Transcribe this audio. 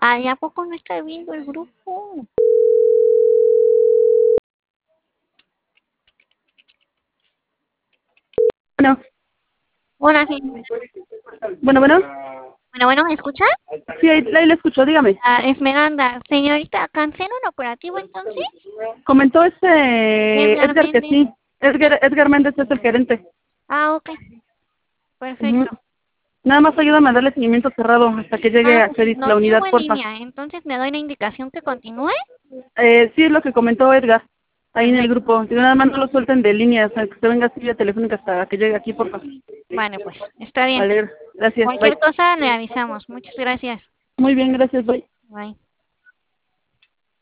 Ay, ¿a poco no está viendo el grupo? Bueno, Hola, sí. bueno. Bueno, ¿me escucha? Sí, ahí le escucho, dígame. Ah, Esmeralda. Señorita, ¿cancela un operativo entonces? Comentó Edgar Edgar que Méndez. sí. Edgar Méndez es el gerente. Ah, ok. Ujú. Perfecto. Nada más ayúdame a darle seguimiento cerrado hasta que llegue Ah, a Ceris lo la tengo unidad, en porfa. línea. Entonces me doy la indicación que continúe. Sí, es lo que comentó Edgar, ahí en el Perfecto. grupo. Si nada más no lo suelten de línea, o sea, que se venga así vía telefónica hasta que llegue aquí, porfa. Vale, pues, está bien. Vale, gracias, Cualquier bye. cosa le avisamos. Muchas gracias. Muy bien, gracias, bye. Bye.